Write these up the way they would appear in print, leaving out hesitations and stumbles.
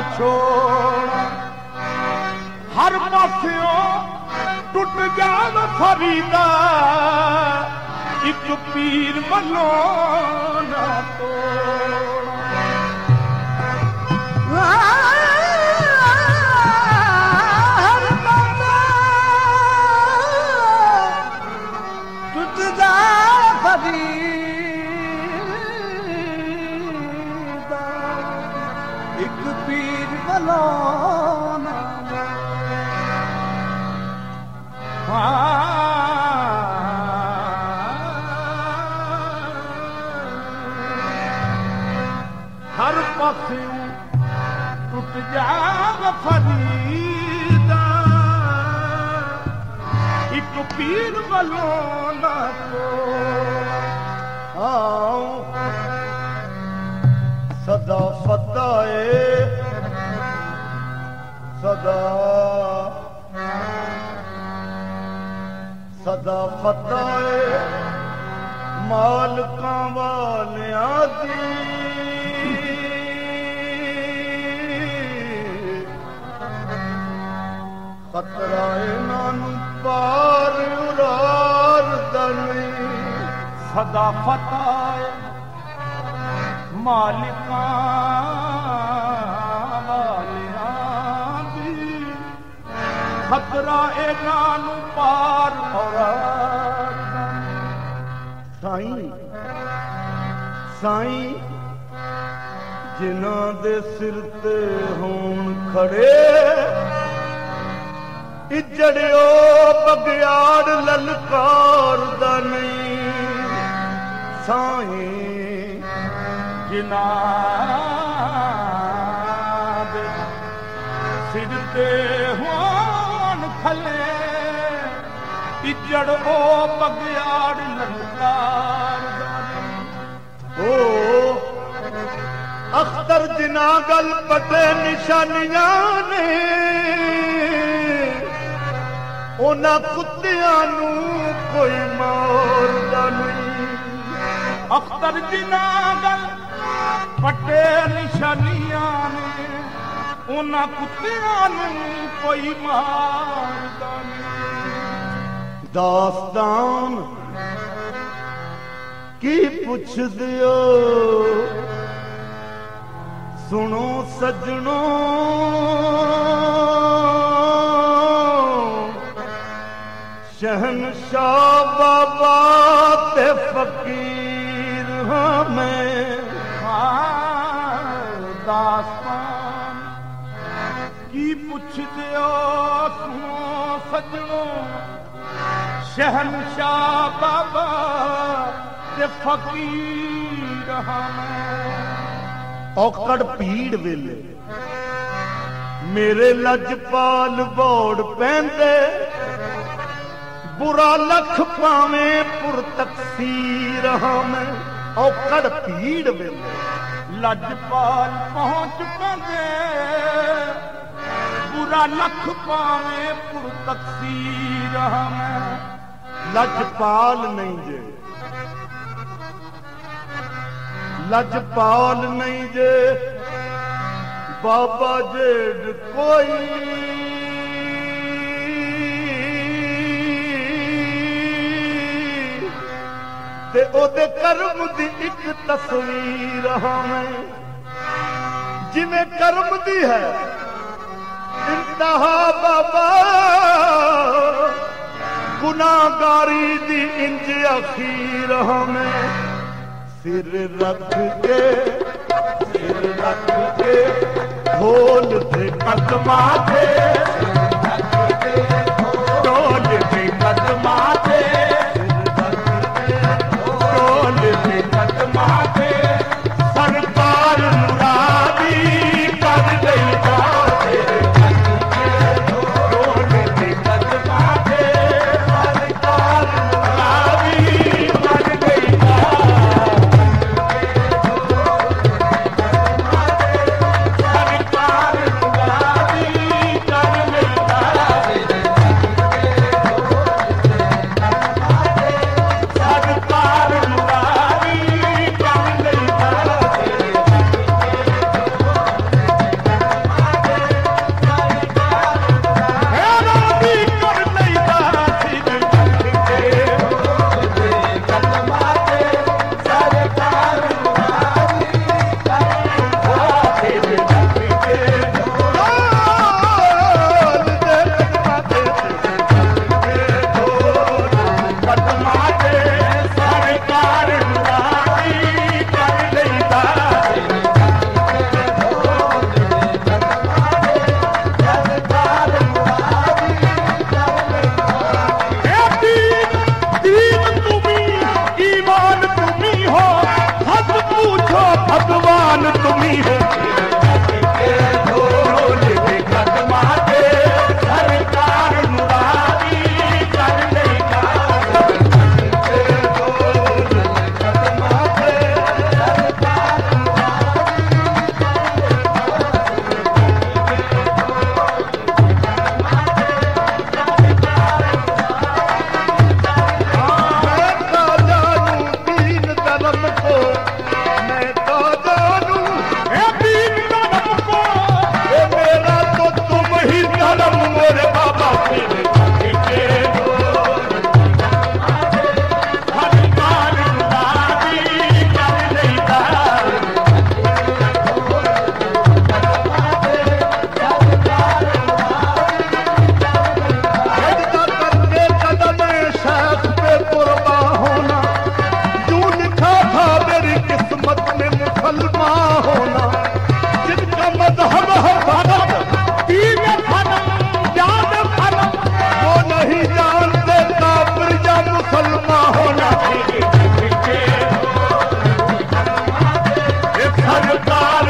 छोड़ हर पास्यों टुट जाव फरीदा एक पीर मनो ना तोड़ टुट जा फरीदा एक पीर मनो ना हर पास्यों टुट जाव फरीदा एक पीर मनो ना आओ सदा फताए सदा सदा फताए मालकां वालियां दी खतरा इन्हां नूं पार उरार दा नहीं सदा फताए मालिकां वालियां दी खतरा इन्हां नूं पार उरार दा साईं साईं जिन्हां दे सिर ते होण खड़े इजड़ियो बगियाड़ ललकार दा नहीं साईं जिन्हां दे सिर ते होण खड़े इजड़ ओ बगियाड़ ललकार दा नहीं ओ अख्तर जिन्हां गल पटे निशानियां ने उन्हां कुत्तियां नूं कोई मारदा नहीं अख्तर जिन्हां गल पटे निशानियां ने उन्हां कुत्तियां नूं कोई मारदा नहीं दास्तान की पुछ दियो सुनो सजनो शहनशाह बाबा ते फकीर हमें दास्तान की पुछ दियो सुनो सजनो शहनशाह बाबा ते फकीर हमें औकड़ पीड़ वेले मेरे लजपाल बोड़ पैंदे बुरा लख पावे पुर तकसीर हमें औकड़ पीड़ वेले लजपाल पहुंच पांदे बुरा लख पावे पुर तकसीर हमें लजपाल नहीं जे लजपाल नहीं जे बाबा जेड़ कोई ते ओदे कर्म दी एक तस्वीर हमें जिमें कर्म दी है इंतहा बाबा गुनाहगारी दी इंज अखीर हमें सिर रख के ढोल दे कदमा थे ढोल दे कदमा थे ढोल दे कदमा थे सरकार मुरादी कर गई ढोल दे कदमा थे सरकार मुरादी कर गई सरकार मुरादी वह भगत तीन धर्म ज्ञान धर्म वो नहीं जानते काफिर या मुसलमान होना सरकार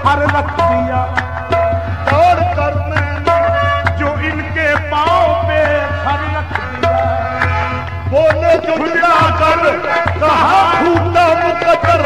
हर रख दिया। दौड़ कर मैंने जो इनके पाँव पे हर रख दिया। बोले जुटना कर कहा फूटा मुकद्दर